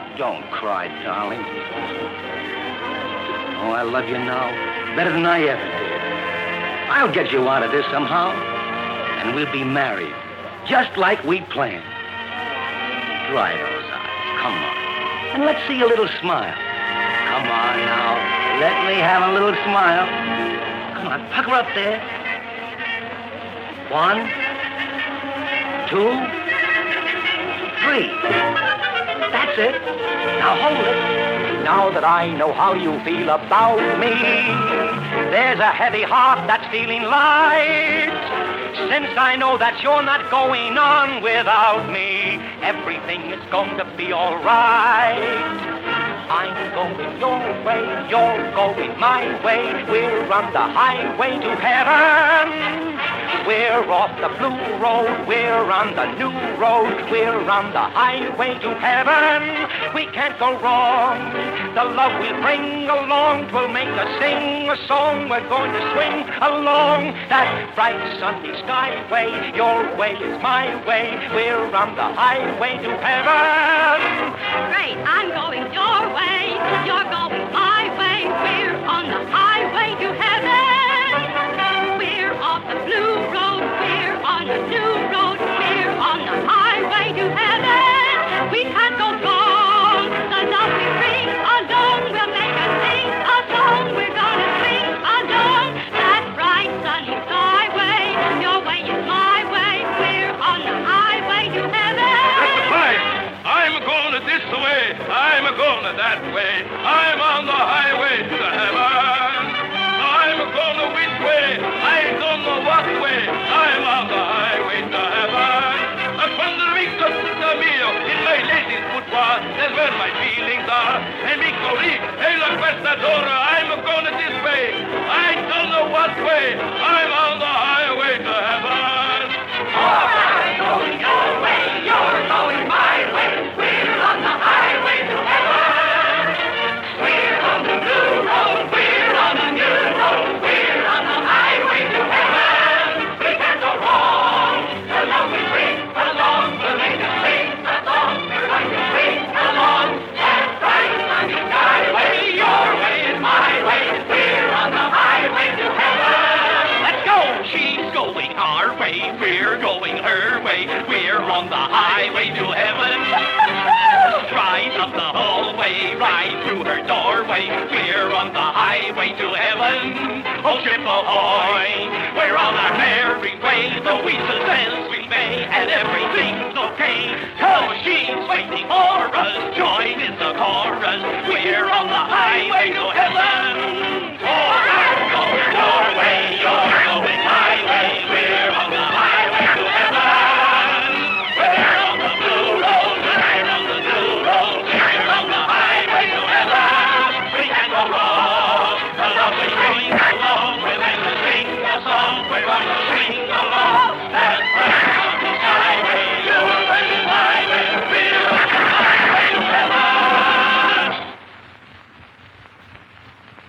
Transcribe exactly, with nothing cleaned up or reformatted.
Don't cry, darling. Oh, I love you now better than I ever did. I'll get you out of this somehow, and we'll be married, just like we planned. Dry those eyes, come on, and let's see a little smile. Come on now, let me have a little smile. Come on, pucker up there. One, two, three. That's it. Now hold it. Now that I know how you feel about me, there's a heavy heart that's feeling light. Since I know that you're not going on without me, everything is going to be all right. I'm going your way, you're going my way. We're on the highway to heaven. We're off the blue road, we're on the new road. We're on the highway to heaven. We can't go wrong. The love we'll bring along will make us sing a song. We're going to swing along that bright sunny skyway. Your way is my way. We're on the highway to heaven. Great, I'm going your way. You're going my way. We're on the highway to heaven. We're off the blue road. We're on the new road. We're on the highway to heaven. We can't go wrong. The love we bring along will make us sing a song. We're gonna sing along that bright sunny skyway. Your way is my way. We're on the highway to heaven. That's the flag. I'm going this way. I'm going that way. I'm on the highway to heaven. I'm going which way? I don't know what way. I'm on the highway to heaven. I'm wondering to the meal in my lady's boudoir. That's where my feelings are. And Victory, hey, la questadora, I'm going this way. I don't know what way. I'm on the highway to heaven. All right, going your way, you're going my way. We're on the highway to heaven. We're on the blue road. We're on the new road. We're on the highway to heaven. We can't go wrong. The love we bring along will make us sing a song. We're going to sing along that bright sunny skyway. Your way is my way. We're on the highway to heaven. Let's go! She's going our way. We're going her way. We're on the highway to heaven. Right up the hallway, right through her doorway. We're on the highway to heaven. Oh, ship ahoy! We're on our merry way. The whistle says we may, and everything's okay. Oh, she's waiting for us. Join in the chorus. We're on the highway.